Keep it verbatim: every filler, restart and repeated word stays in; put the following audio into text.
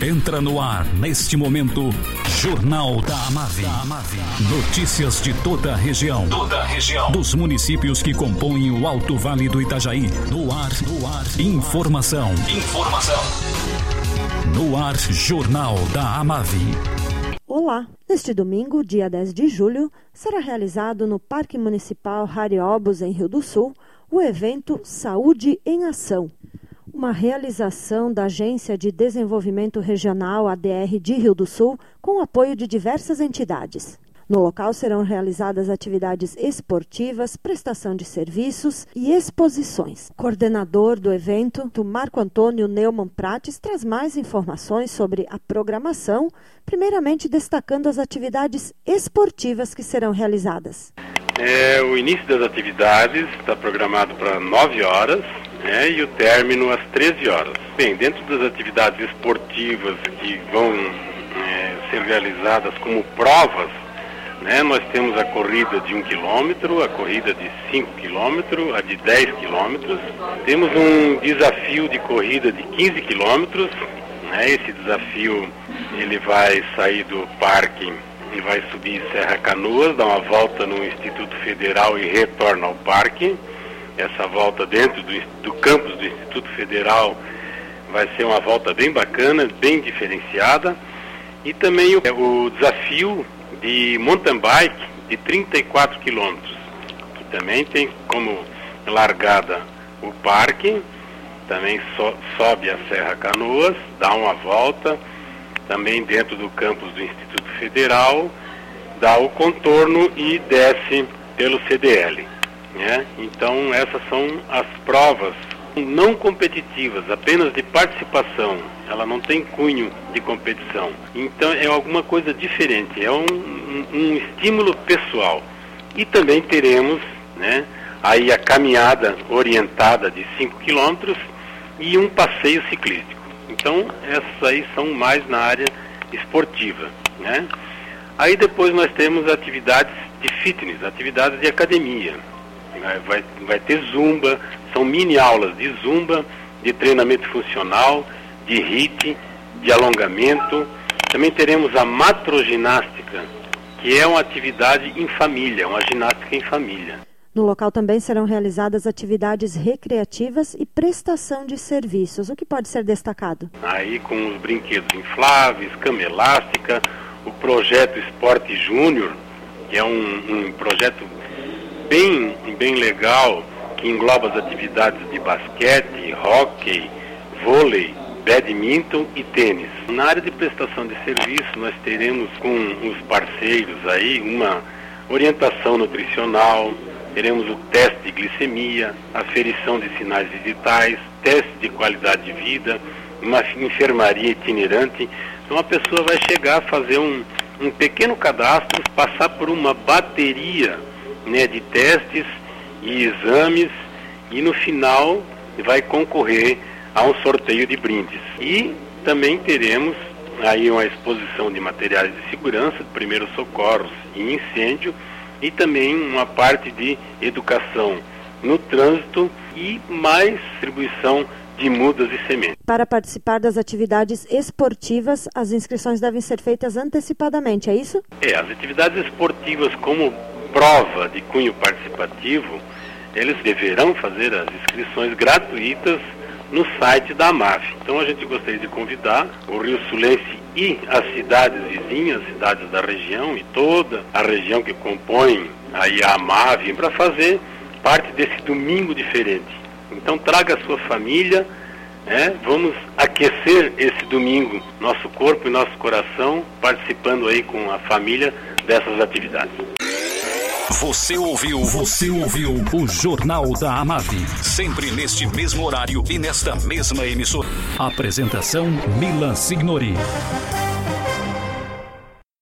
Entra no ar, neste momento, Jornal da Amave. Notícias de toda a região. Toda a região. Dos municípios que compõem o Alto Vale do Itajaí. No ar, no ar. Informação. Informação. No ar, Jornal da Amave. Olá! Neste domingo, dia dez de julho, será realizado no Parque Municipal Hariobos, em Rio do Sul, o evento Saúde em Ação, uma realização da Agência de Desenvolvimento Regional, A D R, de Rio do Sul, com o apoio de diversas entidades. No local serão realizadas atividades esportivas, prestação de serviços e exposições. Coordenador do evento, Marco Antônio Neumann Prates, traz mais informações sobre a programação, primeiramente destacando as atividades esportivas que serão realizadas. É, o início das atividades está programado para nove horas, né, e o término às treze horas. Bem, dentro das atividades esportivas que vão é, ser realizadas como provas, né, nós temos a corrida de um quilômetro, a corrida de cinco quilômetros, a de dez quilômetros. Temos um desafio de corrida de quinze quilômetros. Né, esse desafio ele vai sair do parque e vai subir Serra Canoas, dar uma volta no Instituto Federal e retorna ao parque. Essa volta dentro do, do campus do Instituto Federal vai ser uma volta bem bacana, bem diferenciada. E também o, o desafio de mountain bike de trinta e quatro quilômetros, que também tem como largada o parque, também so, sobe a Serra Canoas, dá uma volta, também dentro do campus do Instituto Federal, dá o contorno e desce pelo C D L. Né? Então essas são as provas não competitivas, apenas de participação. Ela não tem cunho de competição. Então é alguma coisa diferente, é um, um, um estímulo pessoal. E também teremos, né, aí a caminhada orientada de cinco quilômetros e um passeio ciclístico. Então essas aí são mais na área esportiva. Né? Aí depois nós temos atividades de fitness, atividades de academia. Vai, vai ter zumba, são mini aulas de zumba, de treinamento funcional, de H I I T, de alongamento. Também teremos a matroginástica, que é uma atividade em família, uma ginástica em família. No local também serão realizadas atividades recreativas e prestação de serviços. O que pode ser destacado? Aí com os brinquedos infláveis, cama elástica, o projeto Esporte Júnior, que é um, um projeto bem, bem legal, que engloba as atividades de basquete, hóquei, vôlei, badminton e tênis. Na área de prestação de serviço, nós teremos com os parceiros aí uma orientação nutricional, teremos o teste de glicemia, aferição de sinais digitais, teste de qualidade de vida, uma enfermaria itinerante. Então a pessoa vai chegar a fazer um, um pequeno cadastro, passar por uma bateria, né, de testes e exames, e no final vai concorrer a um sorteio de brindes. E também teremos aí uma exposição de materiais de segurança, primeiros socorros e incêndio, e também uma parte de educação no trânsito e mais distribuição de mudas e sementes. Para participar das atividades esportivas, as inscrições devem ser feitas antecipadamente, é isso? É, as atividades esportivas como prova de cunho participativo, eles deverão fazer as inscrições gratuitas no site da Amave. Então a gente gostaria de convidar o Rio Sulense e as cidades vizinhas, cidades da região e toda a região que compõe aí a Amave para fazer parte desse domingo diferente. Então traga a sua família, né? Vamos aquecer esse domingo nosso corpo e nosso coração, participando aí com a família dessas atividades. Você ouviu, você ouviu o Jornal da Amave, sempre neste mesmo horário e nesta mesma emissora. Apresentação Milan Signori.